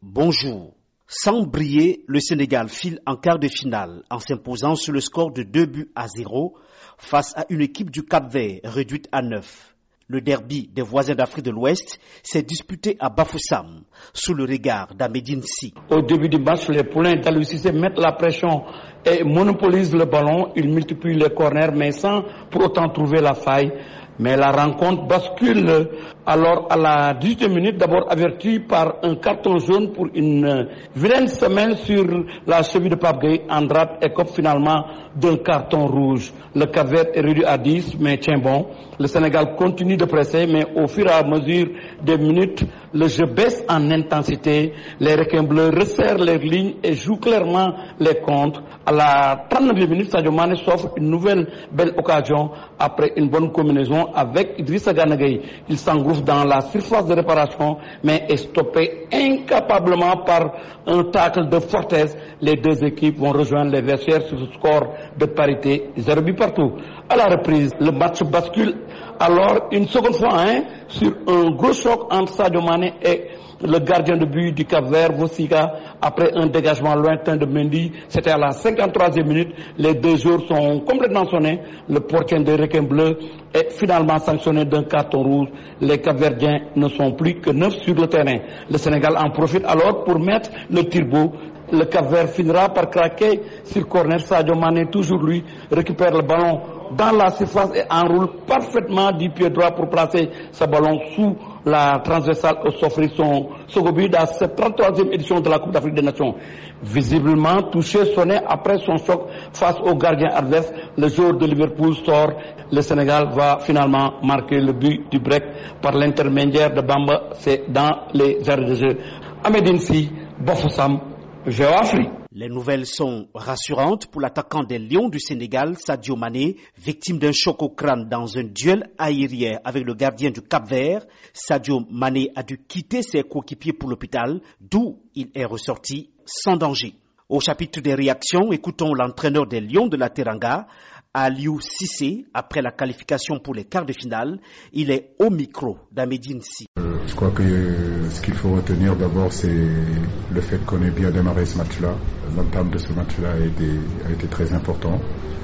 Bonjour. Sans briller, le Sénégal file en quart de finale en s'imposant sur le score de 2-0 face à une équipe du Cap-Vert réduite à 9. Le derby des voisins d'Afrique de l'Ouest s'est disputé à Bafoussam sous le regard d'Ahmedine Sy. Au début du match, les poulains d'Aliou Cissé mettent la pression et monopolisent le ballon. Ils multiplient les corners mais sans pour autant trouver la faille. Mais la rencontre bascule alors à la 18e minute, d'abord averti par un carton jaune pour une vilaine semelle sur la cheville de Pape Gueye. Andrade écope finalement d'un carton rouge. Le Cap-Vert est réduit à 10, mais tient bon. Le Sénégal continue de presser, mais au fur et à mesure des minutes, le jeu baisse en intensité. Les requins bleus resserrent leurs lignes et jouent clairement les contres. À la 39e minute, Sadio Mané s'offre une nouvelle belle occasion après une bonne combinaison avec Idrissa Gana Gueye. Il s'engouffre dans la surface de réparation, mais est stoppé incapablement par un tacle de Fortes. Les deux équipes vont rejoindre les vestiaires sur ce score de parité, 0 but partout. À la reprise, le match bascule alors une seconde fois sur un gros choc entre Sadio Mané et le gardien de but du Cap-Vert, Vosiga, après un dégagement lointain de Mendy. C'était à la 53e minute. Les deux joueurs sont complètement sonnés. Le portier des requins bleus est finalement sanctionné d'un carton rouge. Les Cap-Verdiens ne sont plus que 9 sur le terrain. Le Sénégal en profite alors pour mettre le turbo. Le Cap-Vert finira par craquer sur corner. Sadio Mané, toujours lui, récupère le ballon dans la surface et enroule parfaitement du pied droit pour placer ce ballon sous la transversale et s'offrir son second but à cette 33e édition de la Coupe d'Afrique des Nations. Visiblement touché, sonné après son choc face au gardien adverse, le joueur de Liverpool sort. Le Sénégal va finalement marquer le but du break par l'intermédiaire de Bamba. C'est dans les arrêts de jeu. Ahmedine Sy, Bafoussam, Géoafrique. Les nouvelles sont rassurantes pour l'attaquant des Lions du Sénégal, Sadio Mané, victime d'un choc au crâne dans un duel aérien avec le gardien du Cap-Vert. Sadio Mané a dû quitter ses coéquipiers pour l'hôpital, d'où il est ressorti sans danger. Au chapitre des réactions, écoutons l'entraîneur des Lions de la Teranga, Aliou Cissé, après la qualification pour les quarts de finale. Il est au micro d'Ahmedine Sy. Je crois que ce qu'il faut retenir d'abord, c'est le fait qu'on ait bien démarré ce match-là. L'entame de ce match-là a été très important.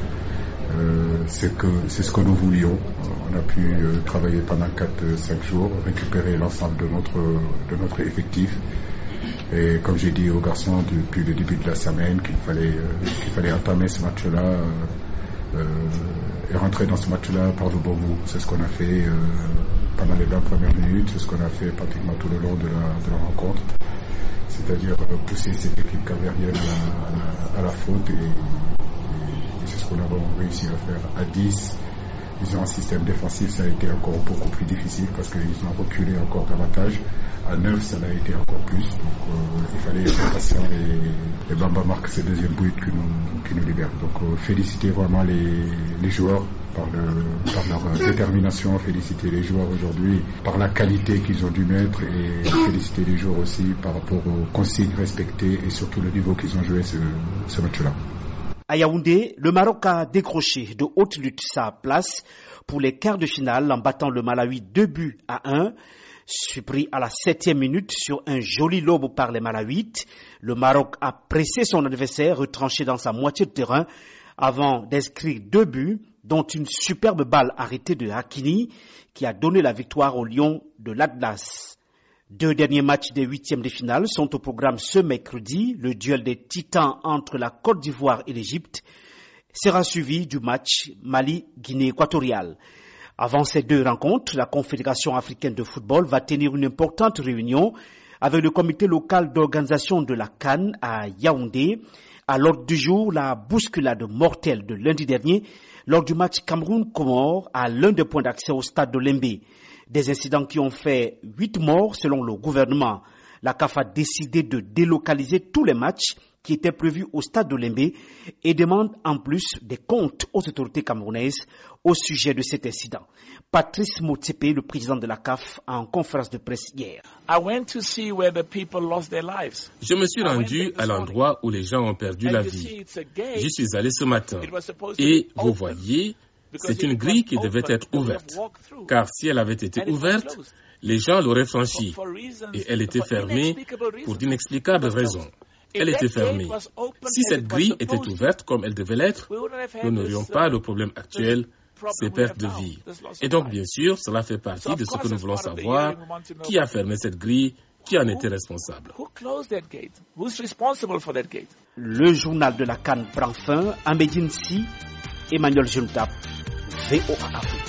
C'est ce que nous voulions. On a pu travailler pendant 4-5 jours, récupérer l'ensemble de notre effectif. Et comme j'ai dit aux garçons depuis le début de la semaine qu'il fallait entamer ce match-là et rentrer dans ce match-là par le bon bout. C'est ce qu'on a fait pendant les 20 premières minutes, c'est ce qu'on a fait pratiquement tout le long de la rencontre. C'est-à-dire pousser cette équipe capverdienne à la faute et c'est ce qu'on a réussi à faire. À 10, ils ont un système défensif, ça a été encore beaucoup plus difficile parce qu'ils ont reculé encore davantage. À 9, ça a été encore plus. Donc il fallait être patient et Bamba marque ce deuxième but qui nous libère. Donc féliciter vraiment les joueurs par leur détermination, féliciter les joueurs aujourd'hui par la qualité qu'ils ont dû mettre et féliciter les joueurs aussi par rapport aux consignes respectées et surtout le niveau qu'ils ont joué ce match-là. À Yaoundé, le Maroc a décroché de haute lutte sa place pour les quarts de finale en battant le Malawi 2-1. Surpris à la 7e minute sur un joli lobe par les Malawites, le Maroc a pressé son adversaire retranché dans sa moitié de terrain avant d'inscrire 2 buts, dont une superbe balle arrêtée de Hakimi qui a donné la victoire aux Lions de l'Atlas. 2 derniers matchs des 8e de finale sont au programme ce mercredi. Le duel des titans entre la Côte d'Ivoire et l'Égypte sera suivi du match Mali-Guinée équatoriale. Avant ces 2 rencontres, la Confédération africaine de football va tenir une importante réunion avec le comité local d'organisation de la CAN à Yaoundé. À l'ordre du jour, la bousculade mortelle de lundi dernier lors du match Cameroun-Comores à l'un des points d'accès au stade de Lembe. Des incidents qui ont fait 8 morts selon le gouvernement. La CAF a décidé de délocaliser tous les matchs qui étaient prévus au stade de Lembe et demande en plus des comptes aux autorités camerounaises au sujet de cet incident. Patrice Motsepe, le président de la CAF, en conférence de presse hier. Je me suis rendu à l'endroit où les gens ont perdu la vie. J'y suis allé ce matin et vous voyez, C'est une grille qui devait être ouverte, car si elle avait été ouverte, les gens l'auraient franchie, et elle était fermée pour d'inexplicables raisons. Elle était fermée. Si cette grille était ouverte comme elle devait l'être, nous n'aurions pas le problème actuel, ces pertes de vie. Et donc, bien sûr, cela fait partie de ce que nous voulons savoir. Qui a fermé cette grille? Qui en était responsable? Le journal de la CAN prend fin. À Médine, Emmanuel Juntab, VOA Afrique.